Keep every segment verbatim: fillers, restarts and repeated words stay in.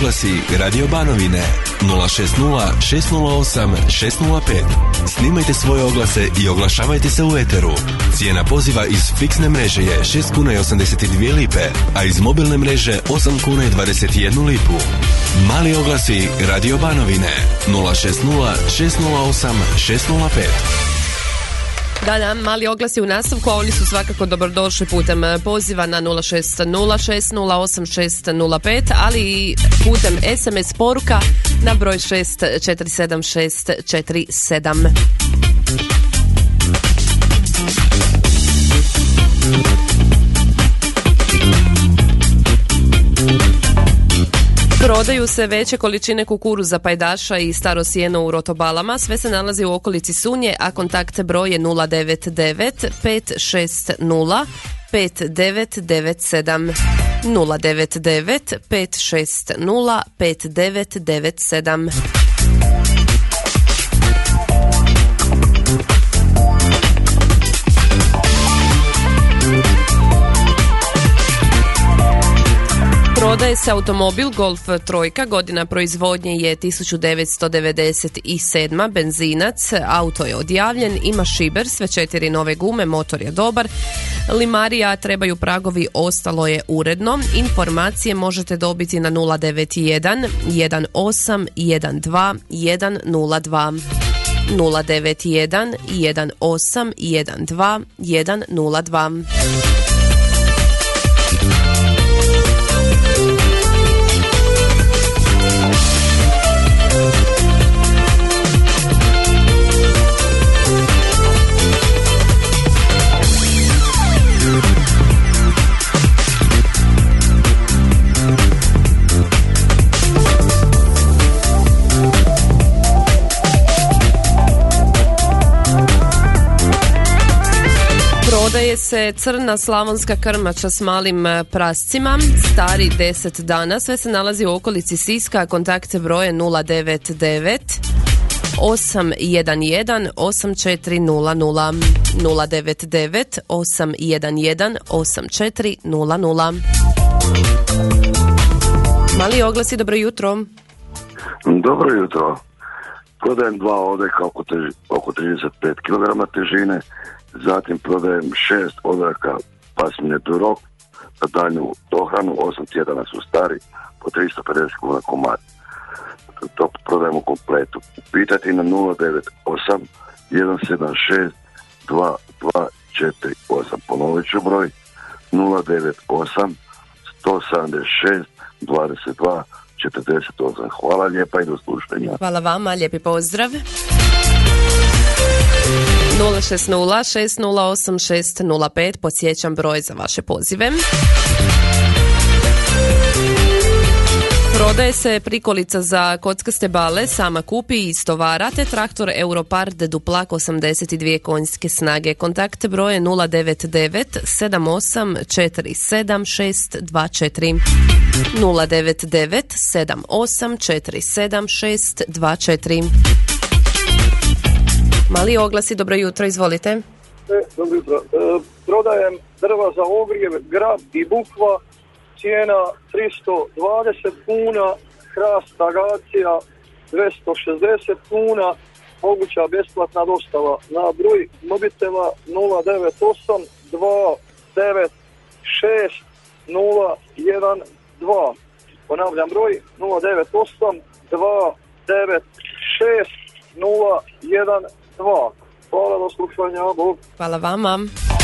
oglasi Radio Banovine nula šest nula šest nula osam šest nula pet. Snimajte svoje oglase i oglašavajte se u eteru. Cijena poziva iz fiksne mreže je šest kuna i osamdeset dvije lipe, a iz mobilne mreže osam kuna i dvadeset jednu lipu. Mali oglasi Radio Banovine nula šest nula šest nula osam šest nula pet. Da, da, mali oglasi u nastavku, a oni su svakako dobrodošli putem poziva na nula šest nula šest nula osam šest nula pet, ali i putem es em es poruka na broj šest četiri sedam šest četiri sedam. Prodaju se veće količine kukuruza pajdaša i staro sjeno u rotobalama. Sve se nalazi u okolici Sunje, a kontakt broj je nula devet devet pet šest nula pet devet devet sedam. nula devet devet pet šest nula pet devet devet sedam. Prodaje se automobil Golf trojka, godina proizvodnje je tisuću devetsto devedeset sedam, benzinac, auto je odjavljen, ima šiber, sve četiri nove gume, motor je dobar, limarija, trebaju pragovi, ostalo je uredno. Informacije možete dobiti na nula devet jedan jedan osam jedan dva jedan nula dva. nula devet jedan jedan osam jedan dva jedan nula dva. Prodaje se crna slavonska krmača s malim prascima, stari deset dana, sve se nalazi u okolici Siska, kontakte broje nula devet devet osam jedan jedan osam četiri nula nula. nula devet devet osam jedan jedan osam četiri nula nula. Mali oglasi, dobro jutro. Dobro jutro. Prodajem dva odeka oko, teži, oko trideset pet kilograma težine, zatim prodajem šest odeka pasmine Duroc za daljnju dohranu, osam tjedana su stari, po tristo pedeset kuna komad. To prodajem u kompletu. Pitati na nula devet osam jedan sedam šest dva dva četiri osam. Ponovit ću broj nula devet osam sto sedamdeset šest dvadeset dva četrdeset osam. Hvala lijepa i do slušanja. Hvala vama, lijepi pozdrav. nula šest nula šest nula osam šest nula pet, podsjećam broj za vaše pozive. Prodaje se prikolica za kockaste bale, sama kupi i istovara, te traktor Europard Duplak osamdeset dvije konjske snage. Kontakt broje nula devet devet sedam osam četiri sedam šest dva četiri. nula devet devet sedam osam četiri sedam šest dva četiri. Mali oglasi, dobro jutro, izvolite. E, dobro jutro. E, prodajem drva za ogrjev, grab i bukva, cijena tristo dvadeset kuna, hrast agacija dvjesto šezdeset kuna, moguća besplatna dostava na broj mobitela nula devet osam dva devet šest nula jedan dva. Ponavljam broj nula devet osam dva devet šest nula jedan dva. Hvala, do slušanja, Bog. Hvala vama.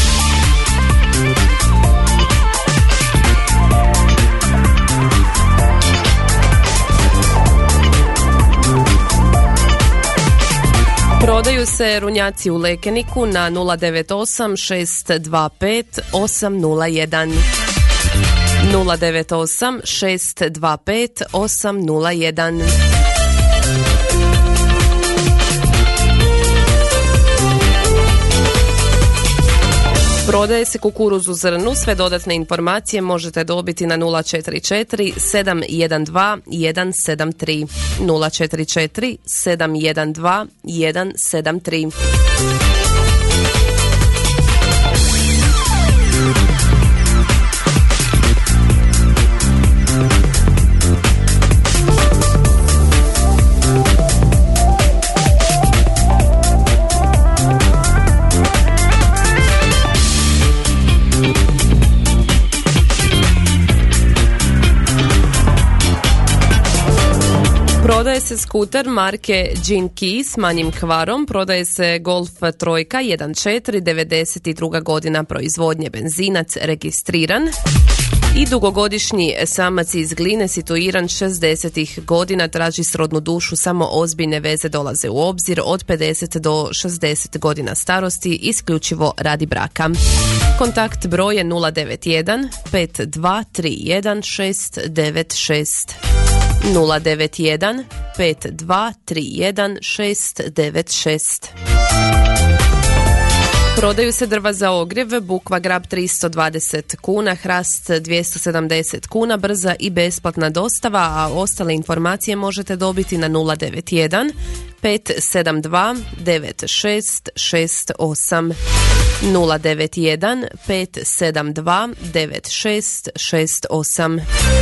Prodaju se runjaci u Lekeniku na nula devet osam šest dva pet osam nula jedan. nula devet osam šest dva pet osam nula jedan. Prodaje se kukuruz u zrnu, sve dodatne informacije možete dobiti na nula četiri četiri sedam jedan dva jedan sedam tri. nula četiri četiri sedam jedan dva jedan sedam tri. Prodaje se skuter marke Gene Key s manjim kvarom, prodaje se Golf Trojka jedan četiri, devedeset druga godina proizvodnje, benzinac, registriran. I dugogodišnji samac iz Gline, situiran šezdesetih godina, traži srodnu dušu, samo ozbiljne veze dolaze u obzir, od pedeset do šezdeset godina starosti, isključivo radi braka. Kontakt broj je nula devet jedan pet dva tri jedan šest devet šest. nula devet jedan pet dva tri jedan šest devet šest. Prodaju se drva za ogrjev, bukva grab tristo dvadeset kuna, hrast dvjesto sedamdeset kuna, brza i besplatna dostava, a ostale informacije možete dobiti na nula devet jedan pet sedam dva devet šest šest osam. nula devet jedan pet sedam dva devet šest šest osam.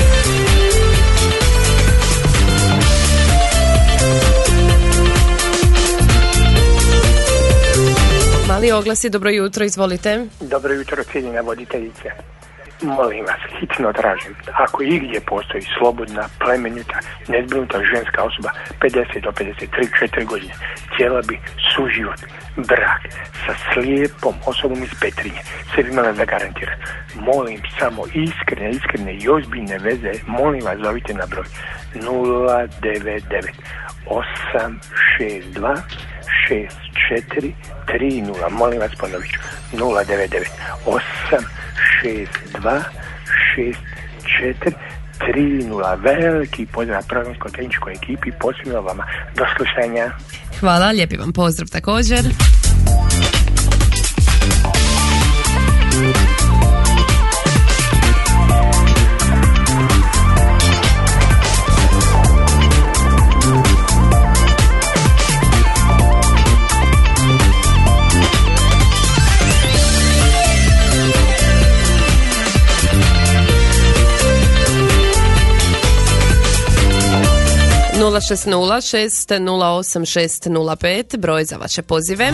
Mali oglasi, dobro jutro, izvolite. Dobro jutro, cijenjena voditeljice. Molim vas, hitno tražim, ako igdje postoji slobodna, plemenita, nezbrinuta ženska osoba pedeset do pedeset tri četiri godine, htjela bi suživot, brak sa slijepom osobom iz Petrinje, sve bi imala zagarantirano. Molim samo iskrene, iskrene i ozbiljne veze, molim vas, zovite na broj nula devet devet osam šest dva šest četiri tri nula. Molim vas, ponovit ću, nula devet devet osam šest dva šest četiri tri nula. Veliki pozdrav programskoj tehničkoj ekipi, posebno vama. Do slušanja. Hvala, lijepi vam pozdrav također. nula šest nula šest nula osam šest nula pet, broj za vaše pozive.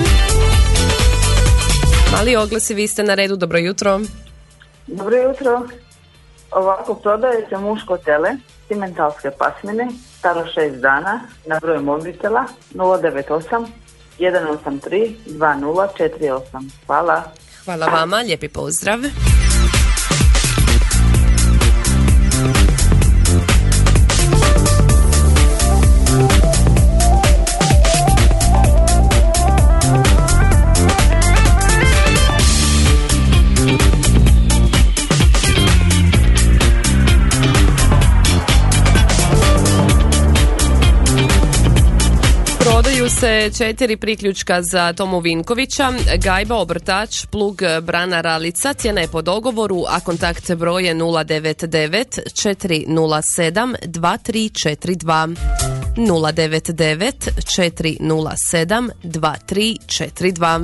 Mali oglasi, vi ste na redu, dobro jutro. Dobro jutro. Ovako, prodaje se muško tele, simentalske pasmine, staro šest dana, na broj mobitela nula devet osam jedan osam tri dva nula četiri osam. Hvala. Hvala vama, lijepi pozdrav. Prodaju se četiri priključka za Tomu Vinkovića, gajba, obrtač, plug, brana, ralica, cijena je po dogovoru, a kontakt broj je nula devet devet četiri nula sedam dva tri četiri dva. nula devet devet četiri nula sedam dva tri četiri dva.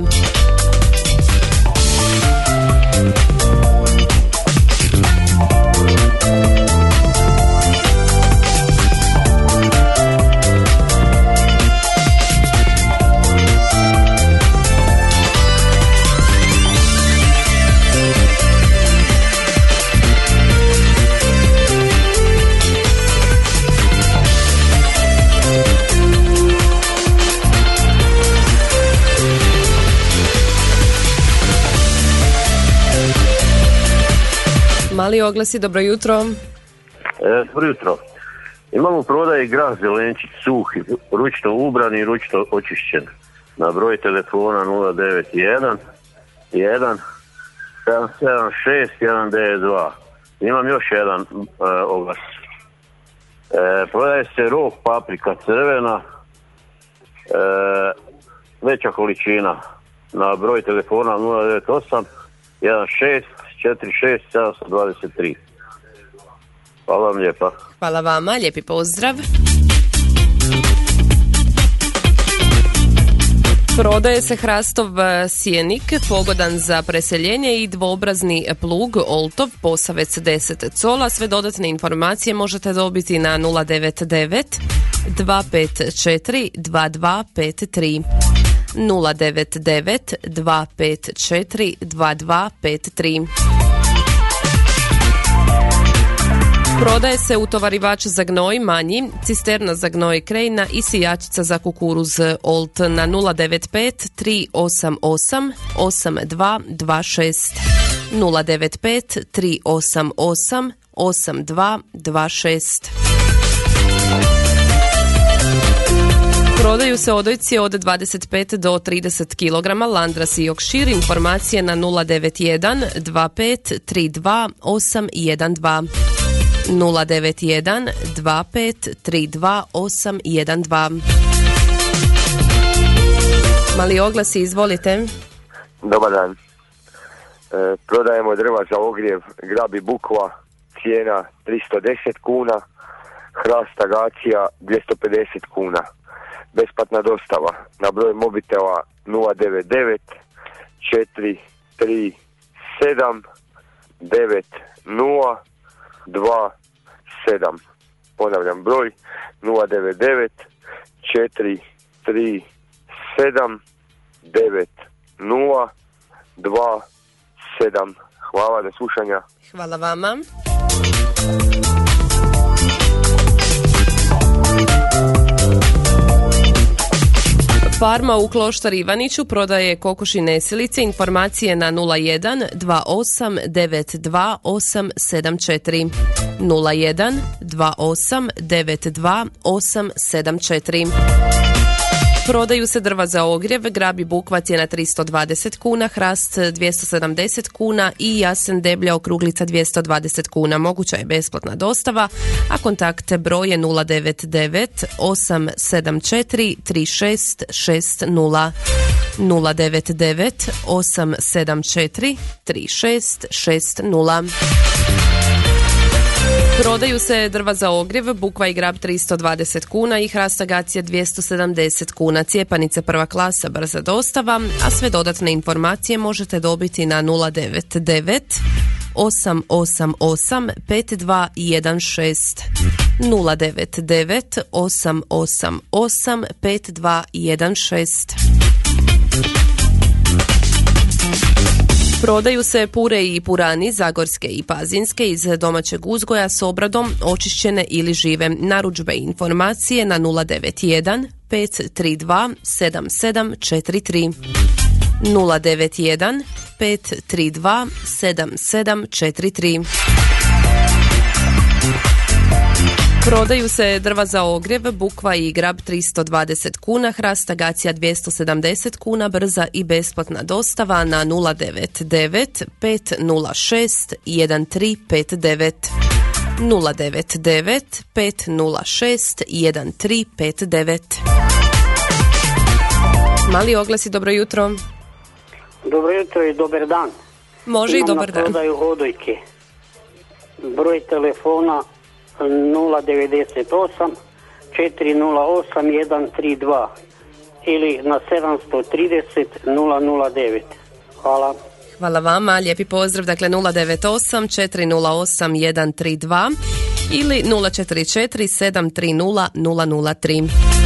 Mali oglasi, dobro jutro. E, dobro jutro. Imamo prodaje grah zelenčić suhi, ručno ubran i ručno očišćen. Na broj telefona nula devet jedan jedan sedam sedam šest jedan devet dva. Imam još jedan e, oglas. E, prodaje se rok paprika crvena, e, veća količina. Na broj telefona nula devet osam jedan šest četiri šest sedam dva tri. Hvala vam lijepa. Hvala vama, lijepi pozdrav. Prodaje se hrastov sjenik, pogodan za preseljenje, i dvoobrazni plug Oltov, Posavec deset cola. Sve dodatne informacije možete dobiti na nula devet devet dva pet četiri dva dva pet tri. nula devet devet dva pet četiri dva dva pet tri. Prodaje se utovarivač za gnoj manji, cisterna za gnoj Krejna i sijačica za kukuruz Olt na nula devet pet tri osam osam osam dva dva šest. nula devet pet tri osam osam osam dva dva šest. Prodaju se odojci od dvadeset pet do trideset kilograma, Landras i Yorkshire. Informacije na nula devet jedan dva pet tri dva osam jedan dva. nula devet jedan dva pet tri dva osam jedan dva. Mali oglasi, izvolite. Dobar dan. E, prodajemo drva za ogrjev, grab i bukva, cijena tristo deset kuna, hrast agacija dvjesto pedeset kuna. Besplatna dostava na broj mobitela nula devet devet četiri tri sedam devet nula dva sedam. Ponavljam broj nula devet devet četiri tri sedam devet nula dva sedam. Hvala, do slušanja. Hvala vama. Farma u Kloštar Ivaniću prodaje kokoši nesilice. Informacije na nula jedan dva osam devet dva osam sedam četiri. nula jedan dva osam devet dva osam sedam četiri. Prodaju se drva za ogrjev, grab i bukva cijena tristo dvadeset kuna, hrast dvjesto sedamdeset kuna i jasen deblja okruglica dvjesto dvadeset kuna. Moguća je besplatna dostava, a kontakte broje nula devet devet osam sedam četiri tri šest šest nula. nula devet devet osam sedam četiri tri šest šest nula. Prodaju se drva za ogrjev, bukva i grab tristo dvadeset kuna i hrast agacija dvjesto sedamdeset kuna. Cijepanice prva klasa, brza dostava, a sve dodatne informacije možete dobiti na nula devet devet osam osam osam pet dva jedan šest. nula devet devet osam osam osam pet dva jedan šest. Prodaju se pure i purani zagorske i pazinske iz domaćeg uzgoja s obradom, očišćene ili žive. Narudžbe i informacije na nula devet jedan pet tri dva sedam sedam četiri tri. nula devet jedan pet tri dva sedam sedam četiri tri. Prodaju se drva za ogrjev, bukva i grab tristo dvadeset kuna, hrast agacija dvjesto sedamdeset kuna, brza i besplatna dostava na nula devet devet pet nula šest jedan tri pet devet. nula devet devet pet nula šest jedan tri pet devet. Mali oglasi, dobro jutro. Dobro jutro i dobar dan. Može Imam i dobar dan. na prodaju odojke. Broj telefona nula devet osam četiri nula osam jedan tri dva ili na sedamsto trideset nula nula devet. Hvala. Hvala vama, lijepi pozdrav. Dakle nula devet osam četiri nula osam jedan tri dva ili nula četiri četiri sedam tri nula nula nula tri.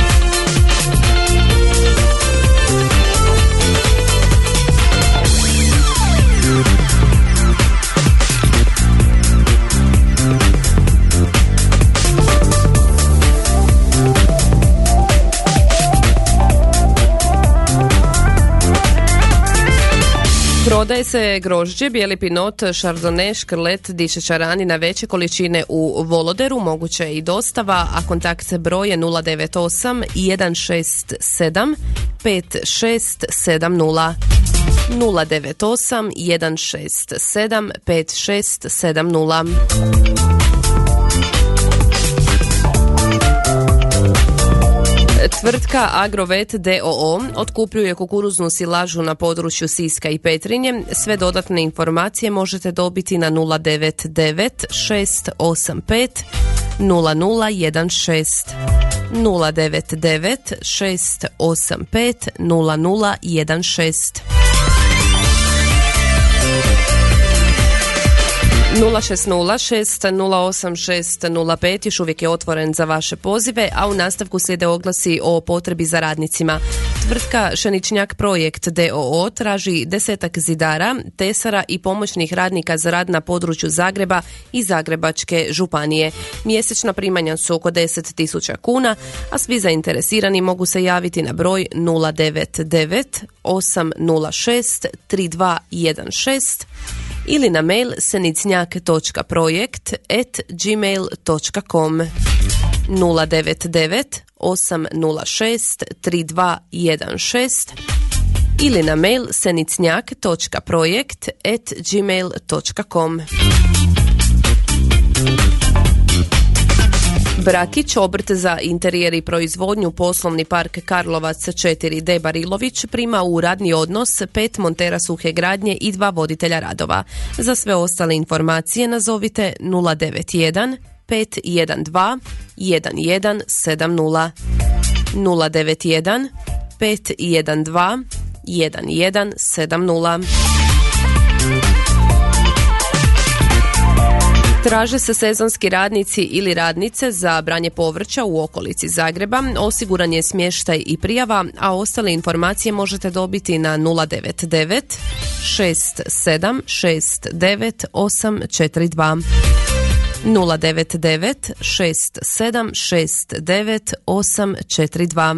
Prodaje se grožđe, bijeli pinot, šardone, škrlet, dišećarani na veće količine u Voloderu, moguće je i dostava, a kontakt broje nula devet osam jedan šest sedam pet šest sedam nula. nula devet osam jedan šest sedam pet šest sedam nula. Tvrtka Agrovet d o o otkupljuje kukuruznu silažu na području Siska i Petrinje. Sve dodatne informacije možete dobiti na nula devet devet šest osam pet nula nula jedan šest. nula devet devet šest osam pet nula nula jedan šest. nula šest nula šest nula osam šest nula pet još uvijek je otvoren za vaše pozive, a u nastavku slijede oglasi o potrebi za radnicima. Tvrtka Šeničnjak Projekt d o o traži desetak zidara, tesara i pomoćnih radnika za rad na području Zagreba i Zagrebačke županije. Mjesečna primanja su oko deset tisuća kuna, a svi zainteresirani mogu se javiti na broj nula devet devet osam nula šest tri dva jedan šest ili na mail senicnjak točka projekt at gmail točka com nula devet devet osam nula šest tri dva jedan šest ili na mail senicnjak točka projekt at gmail točka com. Brakić, obrt za interijer i proizvodnju, poslovni park Karlovac četiri D Barilović, prima u radni odnos pet montera suhe gradnje i dva voditelja radova. Za sve ostale informacije nazovite nula devet jedan pet jedan dva jedan jedan sedam nula nula devet jedan pet jedan dva jedan jedan sedam nula. Traže se sezonski radnici ili radnice za branje povrća u okolici Zagreba. Osiguran je smještaj i prijava, a ostale informacije možete dobiti na nula devet devet šest sedam šest devet osam četiri dva nula devet devet šest sedam šest devet osam četiri dva.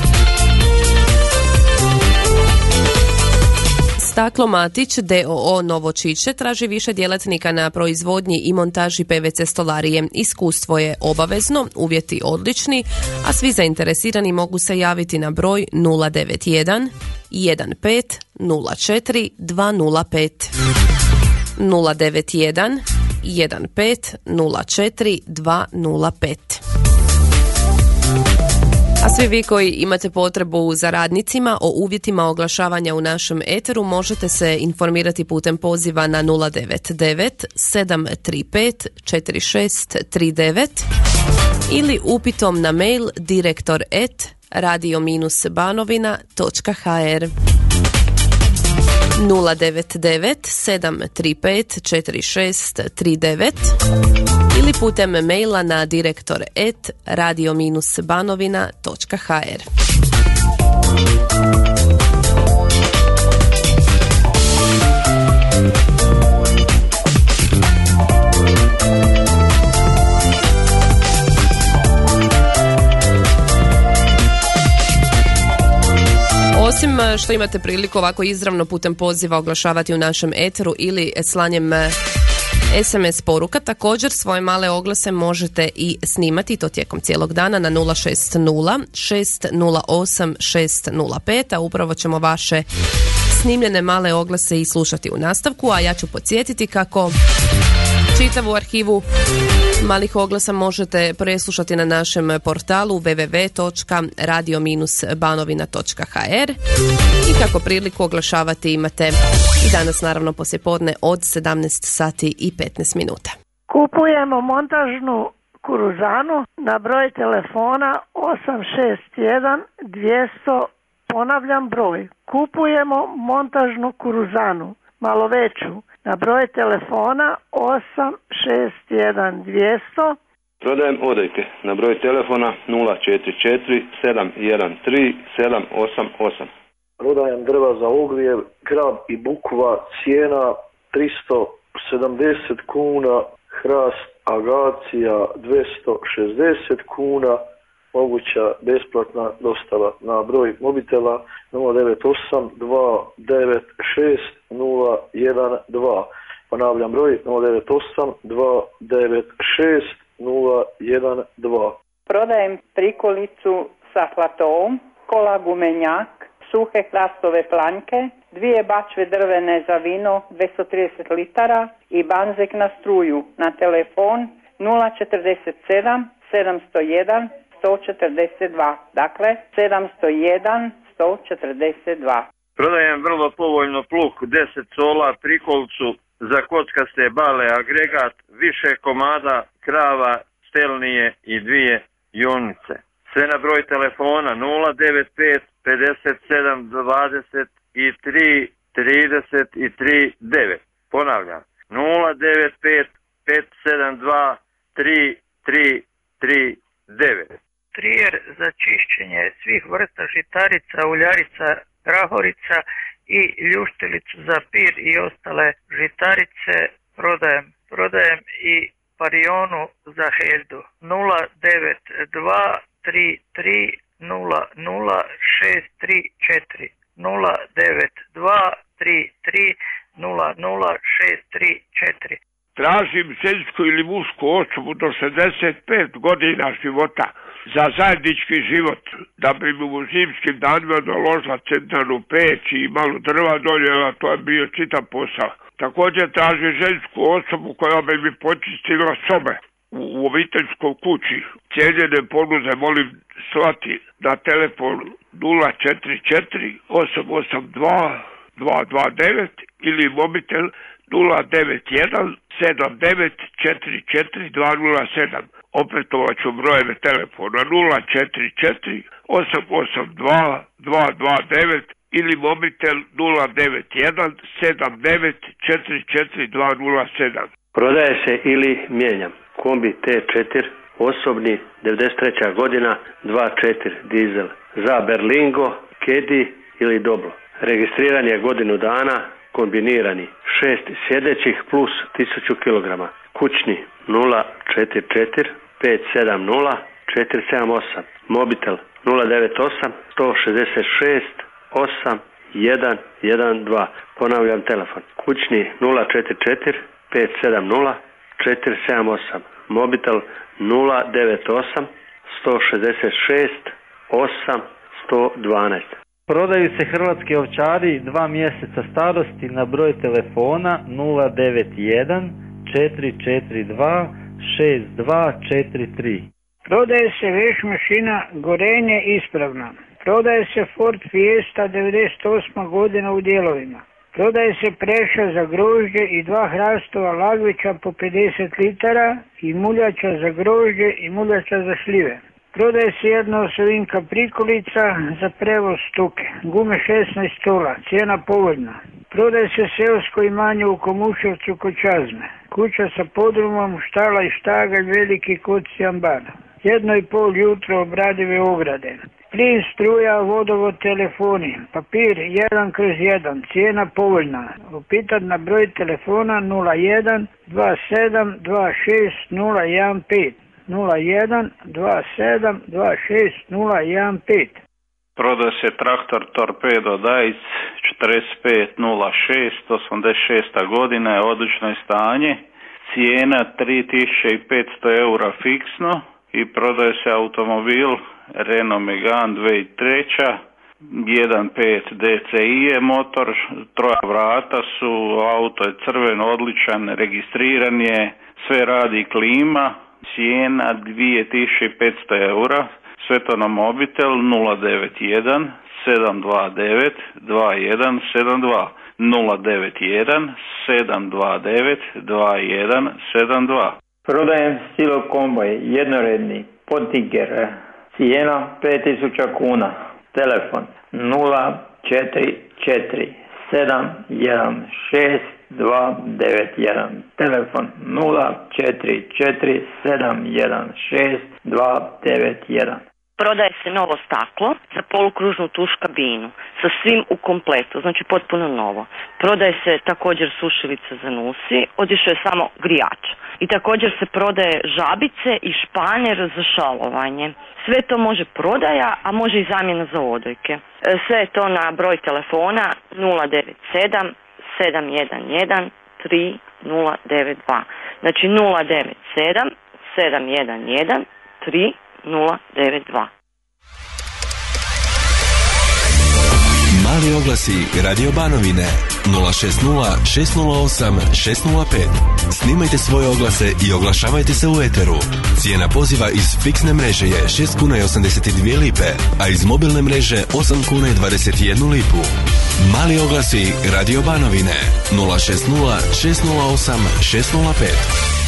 Staklo Matić d o o Novo Čiče traži više djelatnika na proizvodnji i montaži pe ve ce stolarije. Iskustvo je obavezno, uvjeti odlični, a svi zainteresirani mogu se javiti na broj nula devet jedan jedan pet nula četiri dva nula pet nula devet jedan jedan pet nula četiri dva nula pet. A svi vi koji imate potrebu za radnicima o uvjetima oglašavanja u našem eteru možete se informirati putem poziva na nula devet devet sedam tri pet četiri šest tri devet ili upitom na mail direktor at radio banovina točka ha er nula devet devet sedam tri pet četiri šest tri devet ili putem maila na direktor at radio banovina točka ha er. Osim što imate priliku ovako izravno putem poziva oglašavati u našem eteru ili slanjem es em es poruka, također svoje male oglase možete i snimati, to tijekom cijelog dana na nula šest nula šest nula osam šest nula pet, a upravo ćemo vaše snimljene male oglase i slušati u nastavku, a ja ću podsjetiti kako čitavu arhivu malih oglasa možete preslušati na našem portalu w w w točka radio banovina točka ha er i kako priliku oglašavati imate i danas naravno poslijepodne od sedamnaest sati i petnaest minuta. Kupujemo montažnu kuruzanu na broj telefona osam šest jedan dvjesto, ponavljam broj. Kupujemo montažnu kuruzanu, malo veću, na broj telefona osam šest jedan dvjesto. Prodajem odojke na broj telefona nula četiri četiri sedam jedan tri sedam osam osam. Prodajem drva za ogrjev, grab i bukva, cijena tristo sedamdeset kuna, hrast agacija dvjesto šezdeset kuna, moguća besplatna dostava na broj mobitela nula devet osam dva devet šest nula jedan dva. Ponavljam broj nula devet osam dva devet šest nula jedan dva. Prodajem prikolicu sa platoom, kola gumenjak, suhe hrastove planjke, dvije bačve drvene za vino dvjesto trideset litara i banzek na struju na telefon nula četrdeset sedam sedamsto jedan sto četrdeset dva. Dakle, sedamsto jedan sto četrdeset dva. Prodajem vrlo povoljno plug deset sola, prikolcu za kockaste bale, agregat, više komada, krava, stelnije i dvije junice. Sve na broj telefona nula devet pet pedeset sedam dvadeset tri trideset tri devet. Ponavljam, nula devet pet pet sedam dva tri tri tri devet. Trijer za čišćenje svih vrsta žitarica, uljarica, grahorica i ljuštilicu za pir i ostale žitarice prodajem. Prodajem i parionu za Heldu. nula devet dva tri tri nula nula šest tri četiri. nula devet dva tri tri nula nula šest tri četiri. Tražim žensku ili mušku osobu do šezdeset pet godina života za zajednički život, da bi mu u zimskim danima doložila centralnu peć i malo drva donijela, to je bio čitav posao. Također tražim žensku osobu koja bi mi počistila sobe u, u obiteljskoj kući. Cijenjene ponude molim slati na telefon nula četiri četiri osam osam dva dva dva devet ili mobitel nula devet jedan sedam devet četiri četiri dva nula sedam. Opetovat ću brojeve telefona nula četiri četiri osam osam dva dva dva devet ili mobitel nula devet jedan sedam devet četiri četiri dva nula sedam. Prodaje se ili mijenjam kombi T četiri osobni devedeset treća godina dva četiri dizel za Berlingo, Kedi ili Doblo. Registriran je godinu dana, kombinirani šest sjedećih plus tisuću kilograma. Kućni nula četiri četiri pet sedam nula četiri sedam osam. Mobitel nula devet osam sto šezdeset šest osam jedan jedan dva. Ponavljam telefon. Kućni nula četiri četiri pet sedam nula četiri sedam osam. Mobitel nula devet osam sto šezdeset šest osam sto dvanaest. Prodaju se hrvatski ovčari dva mjeseca starosti na broj telefona nula devet jedan četiri četiri dva šest dva četiri tri. Prodaje se veš mašina gorenje ispravna. Prodaje se Ford Fiesta devedeset osma godina u dijelovima. Prodaje se preša za grožđe i dva hrastova lagvića po pedeset litara i muljača za grožđe i muljača za šljive. Prodaje se jedna osovinka prikolica za prevoz stuke. Gume šesnaest tola, cijena povoljna. Prodaje se seosko imanje u Komuševcu kod Čazme. Kuća sa podrumom, štala i štagalj, veliki koci ambar. Jedno i pol jutro obradive ograde. Plin, struja, vodovod, telefoni. Papir jedan kroz jedan, cijena povoljna. Upitat na broj telefona nula jedan dva sedam dva šest nula jedan pet. nula jedan dva sedam dva šest nula jedan pet. Prodaje se traktor Torpedo Dajc četrdeset pet nula šest osamdeset šesta godina je odlično stanje. Cijena tri tisuće petsto eura fiksno i prodaje se automobil Renault Megane dvije tisuće treća. jedan pet D C I je motor, troja vrata su, auto je crven, odličan, registriran je, sve radi klima. Cijena dvije tisuće petsto eura, sve to na mobitel nula devet jedan sedam dva devet dva jedan sedam dva. nula devet jedan sedam dva devet dva jedan sedam dva. Prodajem Stilo komboj jednoredni Pottinger, cijena pet tisuća kuna. Telefon nula četiri četiri sedam jedan šest dva devet jedan. Telefon nula četiri četiri sedam jedan šest dva devet jedan. Prodaje se novo staklo za polukružnu tuš kabinu sa svim u kompletu, znači potpuno novo. Prodaje se također sušilica za nusi, otišao je samo grijač. I također se prodaje žabice i španjer za šalovanje. Sve to može prodaja, a može i zamjena za odojke. Sve je to na broj telefona nula devet sedam sedam jedan jedan tri nula devet dva. Znači nula devet sedam sedam jedan jedan tri nula devet dva. Mali oglasi Radio Banovine nula šest nula šest nula osam šest nula pet. Snimajte svoje oglase i oglašavajte se u eteru. Cijena poziva iz fiksne mreže je šest kuna i osamdeset dvije lipe, a iz mobilne mreže osam kuna i dvadeset jednu lipu. Mali oglasi Radio Banovine nula šest nula šest nula osam šest nula pet.